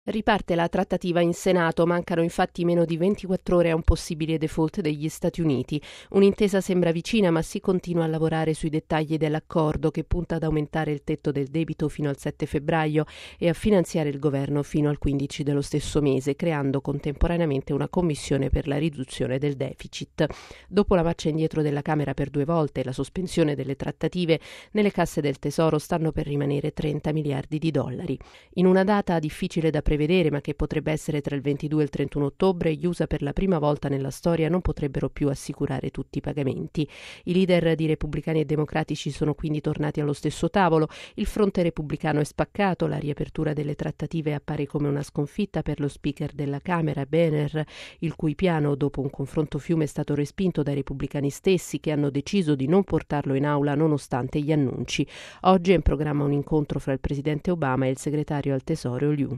Riparte la trattativa in Senato, mancano infatti meno di 24 ore a un possibile default degli Stati Uniti. Un'intesa sembra vicina, ma si continua a lavorare sui dettagli dell'accordo che punta ad aumentare il tetto del debito fino al 7 febbraio e a finanziare il governo fino al 15 dello stesso mese, creando contemporaneamente una commissione per la riduzione del deficit. Dopo la marcia indietro della Camera per 2 volte e la sospensione delle trattative, nelle casse del Tesoro stanno per rimanere 30 miliardi di dollari. In una data difficile da prevedere, ma che potrebbe essere tra il 22 e il 31 ottobre, gli USA per la prima volta nella storia non potrebbero più assicurare tutti i pagamenti. I leader di repubblicani e democratici sono quindi tornati allo stesso tavolo, il fronte repubblicano è spaccato, la riapertura delle trattative appare come una sconfitta per lo speaker della Camera, Boehner, il cui piano, dopo un confronto fiume, è stato respinto dai repubblicani stessi, che hanno deciso di non portarlo in aula nonostante gli annunci. Oggi è in programma un incontro fra il presidente Obama e il segretario al Tesoro Liu.